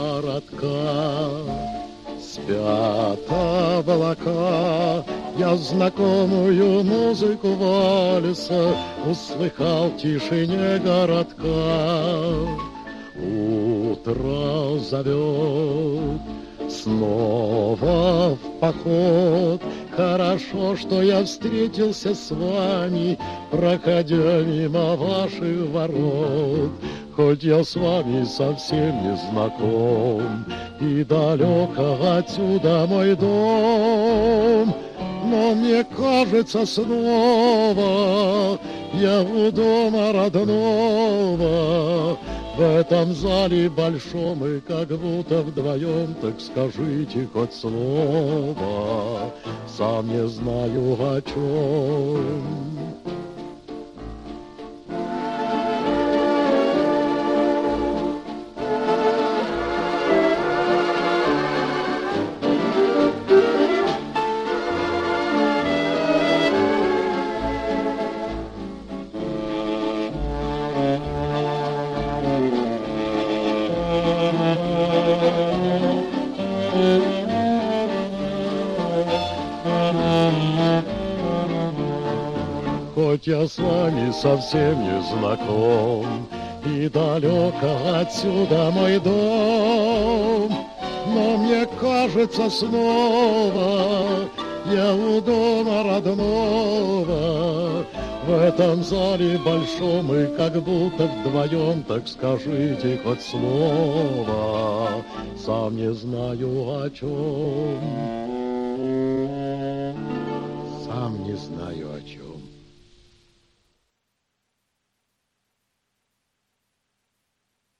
городка. Спят облака, я знакомую музыку вальса услыхал в тишине городка. Утро зовет снова в поход. Хорошо, что я встретился с вами, проходя мимо ваших ворот. Хоть я с вами совсем не знаком, и далеко отсюда мой дом, но мне кажется снова я у дома родного. В этом зале большом мы как будто вдвоем, так скажите хоть слово, сам не знаю о чем. Хоть я с вами совсем не знаком, и далеко отсюда мой дом, но мне кажется снова я у дома родного. В этом зале большом мы как будто вдвоем, так скажите хоть слово, сам не знаю о чем. Сам не знаю о чем.